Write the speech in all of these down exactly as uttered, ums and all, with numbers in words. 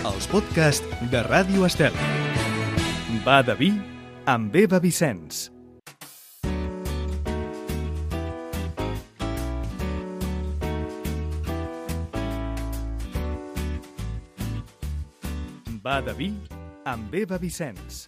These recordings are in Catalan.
els podcasts de Ràdio Estel. Va de vi amb Eva Vicenç. Va de vi amb Eva Vicenç.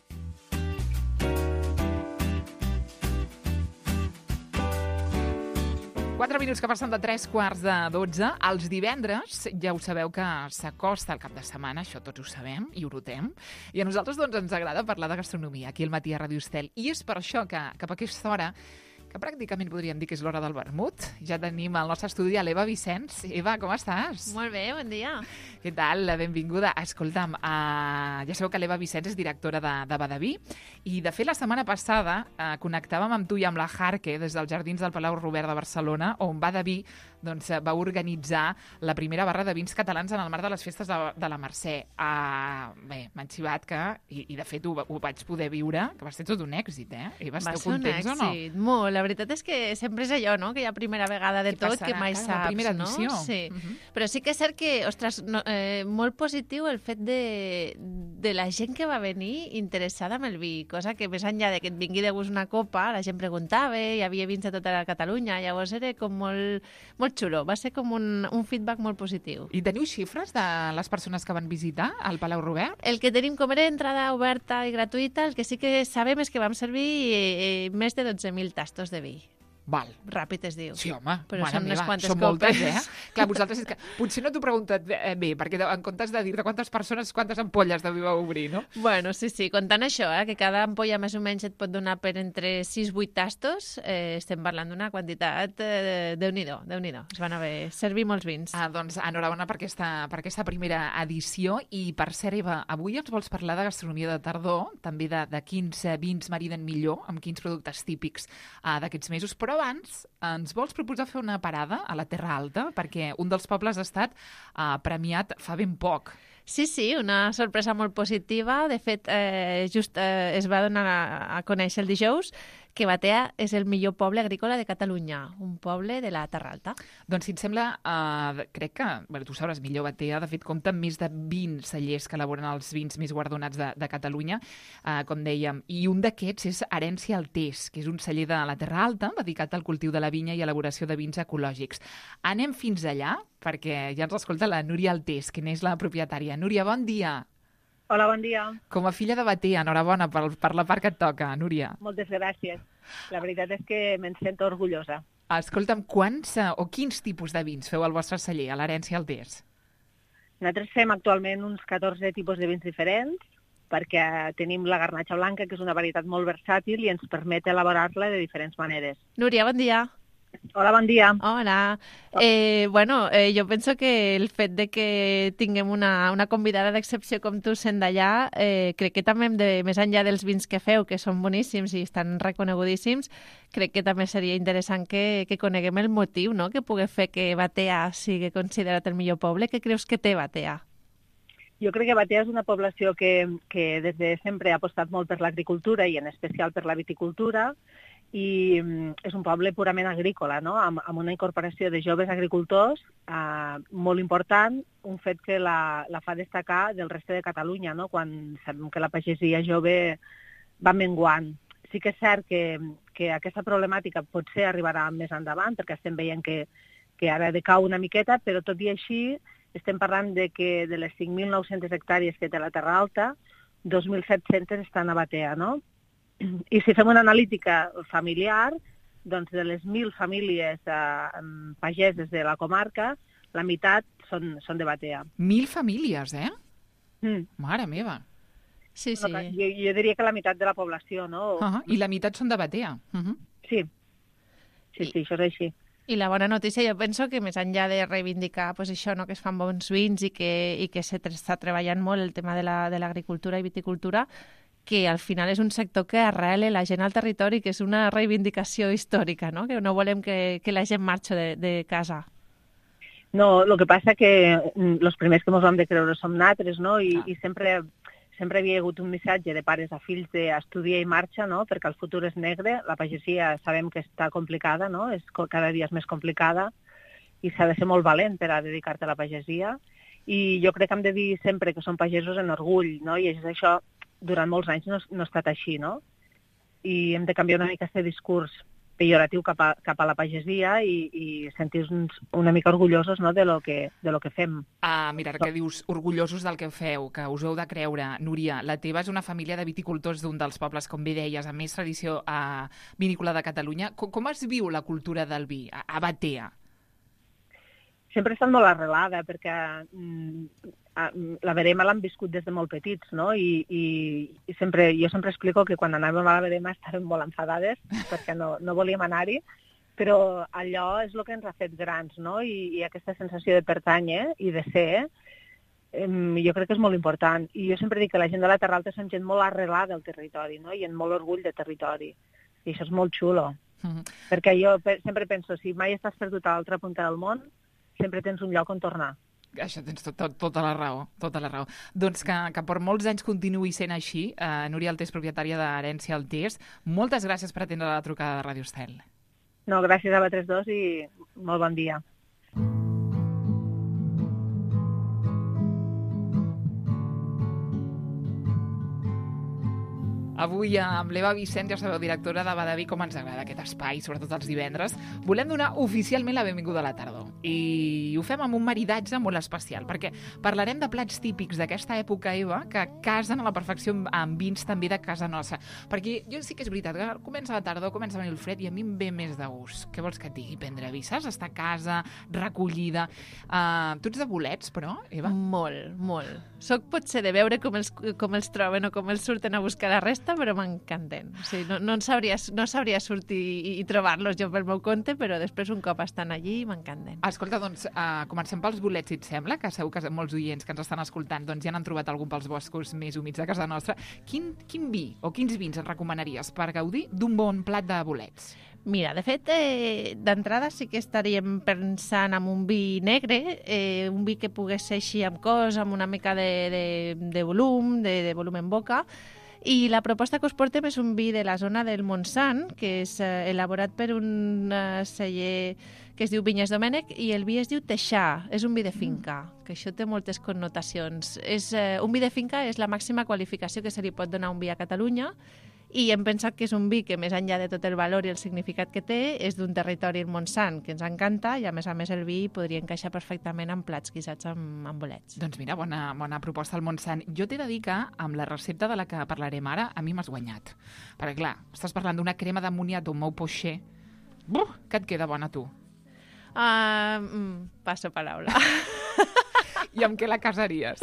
Quatre minuts que passen de tres quarts de dotze. Els divendres, ja ho sabeu que s'acosta el cap de setmana, això tots ho sabem i ho notem. I a nosaltres doncs, ens agrada parlar de gastronomia aquí al matí a Ràdio Estel. I és per això que cap a aquesta hora, que pràcticament podríem dir que és l'hora del vermut, ja tenim al nostre estudi a l'Eva Vicenç. Eva, com estàs? Molt bé, bon dia. Què tal? Benvinguda. Escolta'm, uh, ja sabeu que l'Eva Vicenç és directora de, de Va de Vi i, de fet, la setmana passada uh, connectàvem amb tu i amb la Jarque des dels Jardins del Palau Robert de Barcelona, on Va de Vi doncs, va organitzar la primera barra de vins catalans en el marc de les festes de, de la Mercè. Uh, bé, m'han xivat que, i, i de fet ho, ho vaig poder viure, que va ser tot un èxit, eh? Eva, va esteu contents o no? Va ser un èxit, molt. La veritat és que sempre és allò, no?, que hi ha primera vegada de Què tot, passarà? que mai Clar, saps, la primera no? edició. Sí. Uh -huh. Però sí que és cert que, ostres, no, eh, molt positiu el fet de, de la gent que va venir interessada en el vi, cosa que més enllà de que et vingui de gust una copa, la gent preguntava, hi havia vins de tota la Catalunya, llavors era com molt, molt xulo, va ser com un, un feedback molt positiu. I teniu xifres de les persones que van visitar al Palau Robert? El que tenim com era entrada oberta i gratuïta, el que sí que sabem és que vam servir eh, més de dotze mil tastos de vi. Val. Ràpid es diu. Sí, home, però mare són unes meva, quantes són copes. moltes, eh? Clar, vosaltres és que potser no t'ho he preguntat bé, perquè en comptes de dir de quantes persones, quantes ampolles de vi vau obrir, no? Bueno, sí, sí, comptant això, eh, que cada ampolla més o menys et pot donar per entre sis vuit tastos, eh, estem parlant d'una quantitat, eh, Déu-n'hi-do, Déu-n'hi-do. Es van haver servir molts vins. Ah, doncs enhorabona per aquesta, per aquesta primera edició. I per cert, Eva, avui ens vols parlar de gastronomia de tardor, també de, de quins vins mariden millor, amb quins productes típics uh, d'aquests mesos, però abans ens vols proposar fer una parada a la Terra Alta, perquè un dels pobles ha estat uh, premiat fa ben poc. Sí, sí, una sorpresa molt positiva. De fet, eh, just eh, es va donar a, a conèixer el dijous que Batea és el millor poble agrícola de Catalunya, un poble de la Terra Alta. Doncs, si et sembla, uh, crec que, bueno, tu sabràs millor, Batea, de fet, compta amb més de vint cellers que elaboren els vins més guardonats de, de Catalunya, uh, com dèiem, i un d'aquests és Herència Altés, que és un celler de la Terra Alta, dedicat al cultiu de la vinya i elaboració de vins ecològics. Anem fins allà, perquè ja ens escolta la Núria Altés, que n'és la propietària. Núria, bon dia. Hola, bon dia. Com a filla de Batea, enhorabona per, per la part que et toca, Núria. Moltes gràcies. La veritat és que me'n sento orgullosa. Escolta'm, quants o quins tipus de vins feu al vostre celler, a l'Herència Altés? Nosaltres fem actualment uns catorze tipus de vins diferents, perquè tenim la garnatxa blanca, que és una varietat molt versàtil i ens permet elaborar-la de diferents maneres. Núria, bon dia. Hola, bon dia. Hola. Eh, bueno, eh, jo penso que el fet de que tinguem una, una convidada d'excepció com tu sent d'allà, eh, crec que també hem de, més enllà dels vins que feu, que són boníssims i estan reconegudíssims, crec que també seria interessant que, que coneguem el motiu, no?, que pugui fer que Batea sigui considerat el millor poble. Què creus que té Batea? Jo crec que Batea és una població que, que des de sempre ha apostat molt per l'agricultura i en especial per la viticultura, i és un poble purament agrícola, no?, amb, amb una incorporació de joves agricultors eh, molt important, un fet que la, la fa destacar del reste de Catalunya, no?, quan sabem que la pagesia jove va menguant. Sí que és cert que, que aquesta problemàtica potser arribarà més endavant, perquè estem veient que, que ara decau una miqueta, però tot i així estem parlant de que de les cinc mil nou-centes hectàrees que té la Terra Alta, dos mil set-centes estan a Batea, no? I si fem una analítica familiar, doncs de les mil famílies eh, pageses de la comarca, la meitat són, són de Batea. Mil famílies, eh? Mm. Mare meva. Sí, sí. No, jo, jo diria que la meitat de la població, no? Uh -huh. I la meitat són de Batea. Uh -huh. Sí, sí, sí, això és així. I la bona notícia, jo penso que més enllà de reivindicar pues, això, no, que es fan bons vins i que, i que s'està treballant molt el tema de l'agricultura la, i viticultura, que al final és un sector que arrele la gent al territori, que és una reivindicació històrica, no?, que no volem que, que la gent marxi de, de casa. No, el que passa que els primers que ens vam de creure som nosaltres, no?, i, ah. i sempre, sempre havia hagut un missatge de pares a fills d'estudiar i marxa, no?, perquè el futur és negre, la pagesia sabem que està complicada, no?, és, cada dia és més complicada, i s'ha de ser molt valent per a dedicar-te a la pagesia, I jo crec que hem de dir sempre que som pagesos en orgull, no? I això durant molts anys no, no ha estat així, no? I hem de canviar una mica aquest discurs pejoratiu cap a, cap a la pagesia i, i sentir-nos una mica orgullosos, no? de, lo que, de lo que fem. Ah, mira, que dius orgullosos del que feu, que us heu de creure. Núria, la teva és una família de viticultors d'un dels pobles, com bé deies, amb més tradició a vinícola de Catalunya. Com, com es viu la cultura del vi a, a Batea? Sempre ha estat molt arrelada, perquè mm, la verema l'han viscut des de molt petits, no? I, i, i sempre, jo sempre explico que quan anàvem a la verema estàvem molt enfadades perquè no, no volíem anar-hi, però allò és el que ens ha fet grans, no? I, i aquesta sensació de pertànyer i de ser, eh, jo crec que és molt important. I jo sempre dic que la gent de la Terra Alta som gent molt arrelada al territori, no? I amb molt orgull de territori. I això és molt xulo. Mm-hmm. Perquè jo sempre penso, si mai estàs perdut a l'altra punta del món, sempre tens un lloc on tornar. Això tens tot, tot, tota la raó, tota la raó. Doncs que, que per molts anys continuï sent així. Uh, Núria Altés, propietària d'Herència Altés, moltes gràcies per atendre la trucada de Ràdio Estel. No, gràcies a vosaltres dos i molt bon dia. Avui, amb l'Eva Vicent, ja sabeu, directora de Badaví, com ens agrada aquest espai, sobretot els divendres, volem donar oficialment la benvinguda a la tardor. I ho fem amb un maridatge molt especial, perquè parlarem de plats típics d'aquesta època, Eva, que casen a la perfecció amb vins també de casa nostra. Perquè jo sí que és veritat que comença la tardor, comença a venir el fred i a mi em ve més de gust. Què vols que et digui? Prendre vi, saps? Estar a casa, recollida. Uh, tu ets de bolets, però, Eva? Molt, molt. Soc potser de veure com els, com els troben o com els surten a buscar la resta, però m'encanten. O sigui, no, no, sabria, no sabria sortir i, i trobar-los jo pel meu compte, però després un cop estan allí m'encanten. Escolta, doncs, uh, comencem pels bolets, si et sembla, que segur que molts oients que ens estan escoltant doncs ja n'han trobat algun pels boscos més humits de casa nostra. Quin, quin vi o quins vins ens recomanaries per gaudir d'un bon plat de bolets? Mira, de fet, eh, d'entrada sí que estaríem pensant en un vi negre, eh, un vi que pogués ser així amb cos, amb una mica de, de, de volum, de, de volum en boca. I la proposta que us portem és un vi de la zona del Montsant, que és eh, elaborat per un eh, celler que es diu Vinyes Domènech, i el vi es diu Teixà, és un vi de finca, mm. que això té moltes connotacions. És, eh, un vi de finca és la màxima qualificació que se li pot donar a un vi a Catalunya, i hem pensat que és un vi que, més enllà de tot el valor i el significat que té, és d'un territori, el Montsant, que ens encanta, i a més a més el vi podria encaixar perfectament en plats guisats amb, amb bolets. Doncs mira, bona, bona proposta al Montsant. Jo t'he de dir que amb la recepta de la que parlarem ara, a mi m'has guanyat. Perquè clar, estàs parlant d'una crema d'ammoniat d'un mou poixer. Buf, que et queda bona, tu. Uh, mm, passo paraula. I amb què la casaries?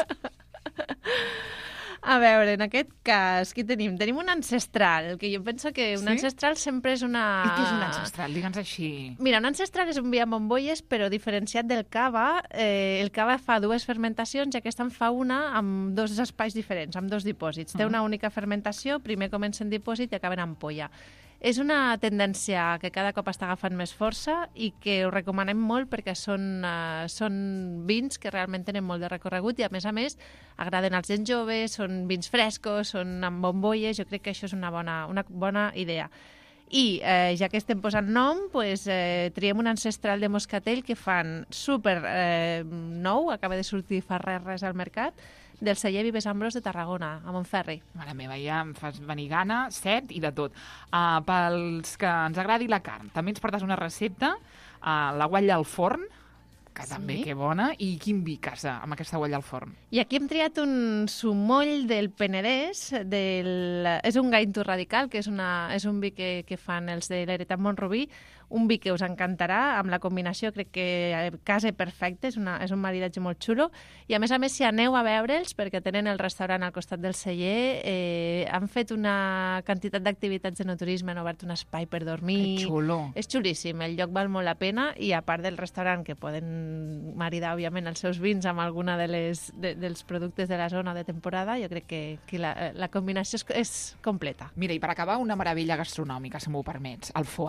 A veure, en aquest cas, qui tenim? Tenim un ancestral, que jo penso que un sí? ancestral sempre és una... I què és un ancestral? Digue'ns així. Mira, un ancestral és un vi amb bombolles, però diferenciat del cava. Eh, el cava fa dues fermentacions i aquesta en fa una amb dos espais diferents, amb dos dipòsits. Uh-huh. Té una única fermentació, primer comença en dipòsit i acaba en ampolla. És una tendència que cada cop està agafant més força i que ho recomanem molt perquè són, uh, són vins que realment tenen molt de recorregut i, a més a més, agraden als gens joves, són vins frescos, són amb bombolles. Jo crec que això és una bona, una bona idea. I eh, ja que estem posant nom, pues, eh, triem un ancestral de moscatell que fan super eh, nou, acaba de sortir fa res, res al mercat, del celler Vives Ambrós de Tarragona, a Montferri. Mare meva, ja em fas venir gana, set i de tot. Uh, pels que ens agradi la carn, també ens portes una recepta, uh, la guatlla al forn, que sí? també que bona, i quin vi casa amb aquesta guatlla al forn? I aquí hem triat un sumoll del Penedès, del... és un gainto radical, que és, una... és un vi que, que fan els de l'Heretat Montrubí, un vi que us encantarà, amb la combinació crec que casa perfecte, és, una, és un maridatge molt xulo, i a més a més si aneu a veure'ls, perquè tenen el restaurant al costat del celler, eh, han fet una quantitat d'activitats de naturisme, han obert un espai per dormir. Que xulo. És xulíssim, el lloc val molt la pena, i a part del restaurant, que poden maridar, òbviament, els seus vins amb alguna de les, de, dels productes de la zona de temporada, jo crec que, que la, la combinació és, és completa. Mira, i per acabar, una meravella gastronòmica, si m'ho permets, el foie.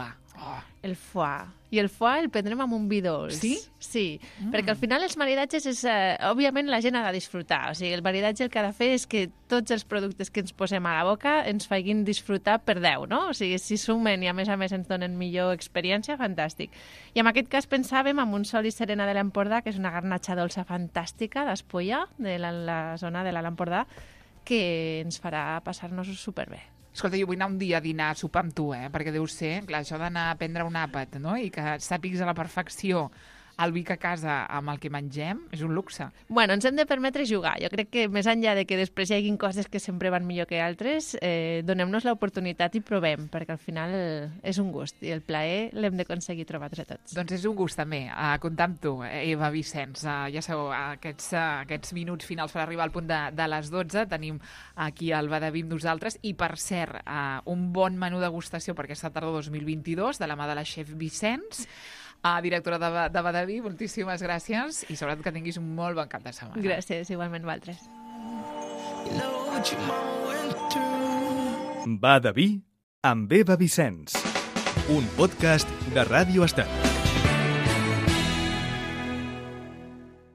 Oh. El foie. I el foie el prendrem amb un vi dolç. Sí? Sí, Mm. perquè al final els maridatges és... Eh, òbviament la gent ha de disfrutar. O sigui, el maridatge el que ha de fer és que tots els productes que ens posem a la boca ens facin disfrutar per deu, no? O sigui, si sumen i a més a més ens donen millor experiència, fantàstic. I en aquest cas pensàvem en un Sol i Serena de l'Empordà, que és una garnatxa dolça fantàstica d'Espolla, de la, la zona de l'Alt Empordà, que ens farà passar-nos superbé. Escolta, jo vull anar un dia a dinar, a sopar amb tu, eh? Perquè deu ser, clar, això d'anar a prendre un àpat, no? I que sàpigues a la perfecció el vi que a casa amb el que mengem, és un luxe. Bueno, ens hem de permetre jugar. Jo crec que més enllà de que després hi hagin coses que sempre van millor que altres, eh, donem-nos l'oportunitat i provem, perquè al final és un gust i el plaer l'hem d'aconseguir trobar entre tots. Doncs és un gust també, a comptar amb tu, Eva Vicenç. Uh, ja sabeu, aquests, uh, aquests minuts finals per arribar al punt de, de les dotze tenim aquí al Badaví amb nosaltres i, per cert, uh, un bon menú degustació per aquesta tardor dos mil vint-i-dos de la mà de la xef Vicenç, Uh, directora de, de Badaví, moltíssimes gràcies i sobretot que tinguis un molt bon cap de setmana. Gràcies, igualment vosaltres. Badaví amb Eva Vicenç, un podcast de Ràdio Estel.